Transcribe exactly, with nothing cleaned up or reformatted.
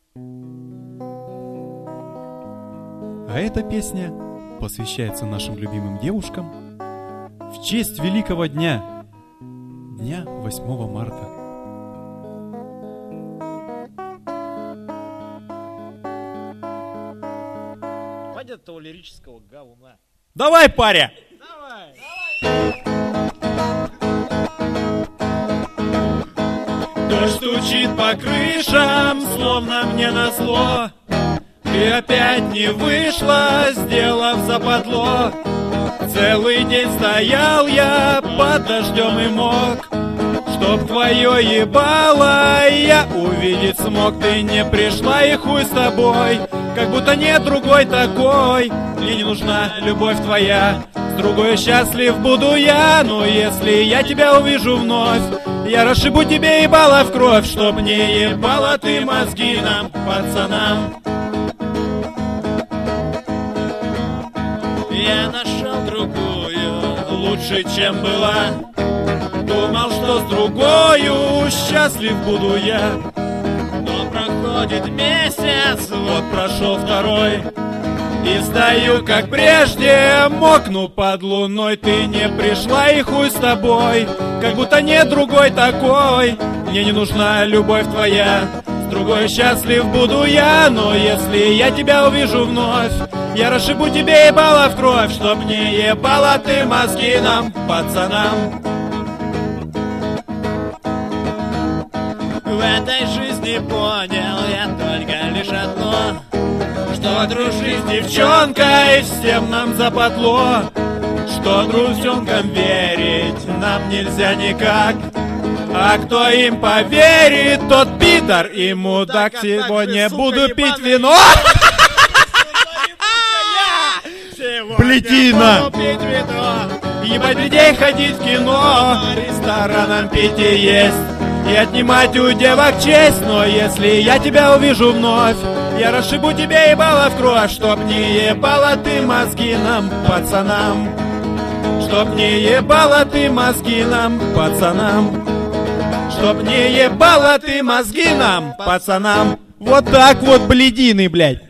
А эта песня посвящается нашим любимым девушкам в честь великого дня, дня восьмого марта. Хватит этого лирического говна. Давай, паря! Давай! Дождь стучит по крышам, словно мне назло. Ты опять не вышла, сделав западло. Целый день стоял я под дождем и мог. Чтоб твое ебало я увидеть смог. Ты не пришла, и хуй с тобой, как будто нет другой такой. Мне не нужна любовь твоя, с другой счастлив буду я. Но если я тебя увижу вновь, я расшибу тебе ебало в кровь. Чтоб не ебала ты мозги нам, пацанам. Я нашел другую, лучше, чем была. Думал, что с другою счастлив буду я. но проходит месяц, Вот прошел второй, и стою, как прежде, мокну под луной. Ты не пришла, и хуй с тобой, как будто нет другой такой. Мне не нужна любовь твоя, с другой счастлив буду я. Но если я тебя увижу вновь, я расшибу тебе ебало в кровь. Чтоб не ебала ты мозги нам, пацанам. В этой жизни понял я только лишь одно, Что дружить с девчонкой всем нам западло. Что друзенкам верить нам нельзя никак. А кто им поверит, тот пидор и мудак. Так, Сегодня так же, буду сука, пить ебаный. вино. Блядина! Пить вино. Ебать людей, ходить в кино, ресторанам пить и есть, и отнимать у девок честь. Но если я тебя увижу вновь, я расшибу тебе ебало в кровь. Чтоб не ебала ты мозги нам, пацанам. Чтоб не ебала ты мозги нам, пацанам. Чтоб не ебала ты мозги нам, пацанам. Вот так вот, блядины, блядь.